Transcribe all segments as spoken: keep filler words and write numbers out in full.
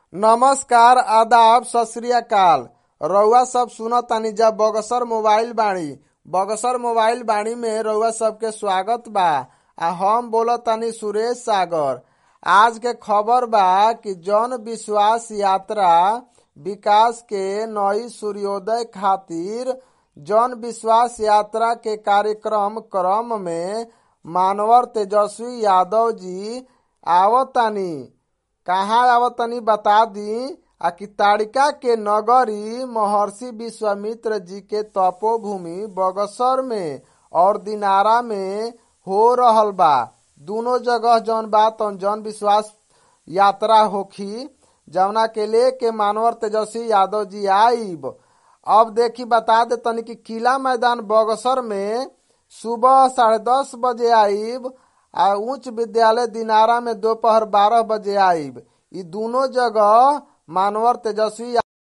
नमस्कार, आदाब, सत श्री अकाल। रउआ सब सुनत तानी जा बगसर मोबाइल बाणी। बगसर मोबाइल बाणी में रउआ सबके स्वागत बा। आ हम बोलत तानी सुरेश सागर। आज के खबर बा कि जन विश्वास यात्रा विकास के नई सूर्योदय खातिर जन विश्वास यात्रा के कार्यक्रम क्रम में मानवर तेजस्वी यादव जी आवतानी। कहाँ आवतनी बता दी। आ कि ताड़िका के नगरी महर्षि विश्वामित्र जी के तपोभूमि बगसर में और दिनारा में हो रहल बा। दोनों जगह जौन बा तौन जन विश्वास यात्रा होखी, जवना के लेके मानवर तेजस्वी यादव जी आईब। अब देखी बता दे तनी कि किला मैदान बगसर में सुबह साढ़े दस बजे आईब आ उच्च विद्यालय दिनारा में दोपहर बारह बजे आईब। ई दोनों जगह मानवर तेजस्वी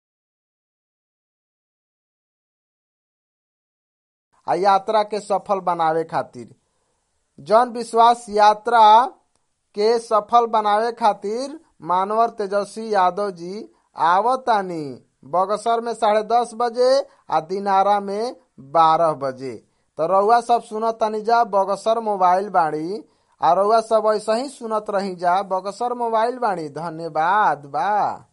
आ यात्रा के सफल बनावे खातिर जन विश्वास यात्रा के सफल बनावे खातिर मानवर तेजस्वी यादव जी आवतानी। बगसर में साढ़े दस बजे आ दिनारा में बारह बजे। तो रउआ सब सुनत तानी जा बगसर मोबाइल बाणी। आ रउआ सब ऐसा ही सुनत रही जा बगसर मोबाइल बाणी। धन्यवाद बा।